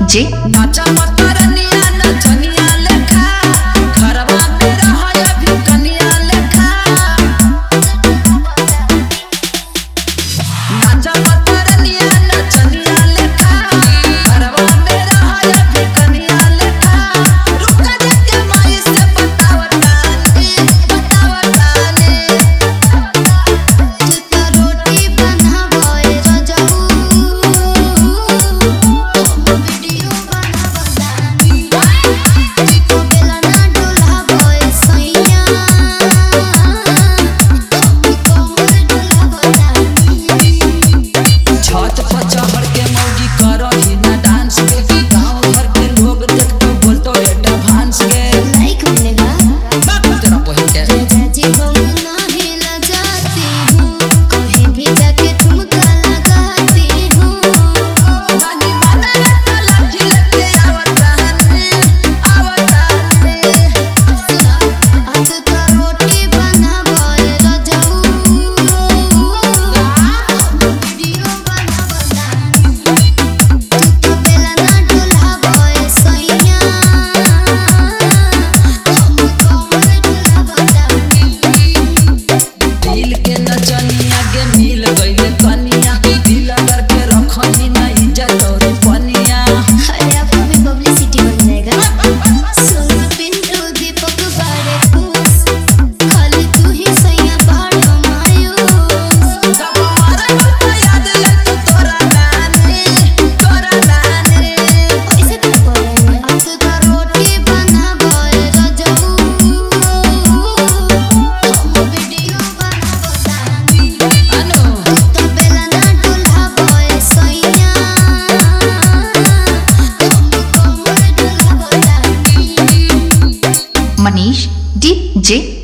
DJ नाचा मत रनिया नचनिया लेखा घरवा में रहय भी कनिया लेखा नाचा मत रनिया नचनिया लेखा घरवा में रहय भी कनिया लेखा रुक जा के माई से बतावतानी चिता रोटी बनावे रजाऊ वीडियो बनावतानी चिको बेला ना डोलावे सैया कोमर डोलावतानी छत पर चढ़ के मौगी करही ना डांस के गांव भर के लोग देख तो बोलतो एडवांस के लाइक मिलेगा तेरा पहिल के जी को नहीं लजाती हूँ कहीं भी जाके ठुमका लगाती हूँ नानी माना तो लाठी लेके आवतानी आज का रोटी बनावे रजाऊ वीडियो बनावतानी चिको बेला ना डोलावे सैया कोमर डोलावतानी दिल के नचनिया के मिल गइले कनिया दिल करके रखनी ना इज्जत और पनिया अरे आपको भी पब्लिसिटी बन जाएगा सुन पिंटू दीपक बारे खुश खाली तू ही सैया बाड़ो मायूस सब हमारा तो याद ले तू तोरा नानी ऐसे तो बोले आज का रोटी बनावे रजाऊ वीडियो बनावतानी अनु चिको बेला ना डोलावे सैया कोमर डोलावतानी मनीष डीजे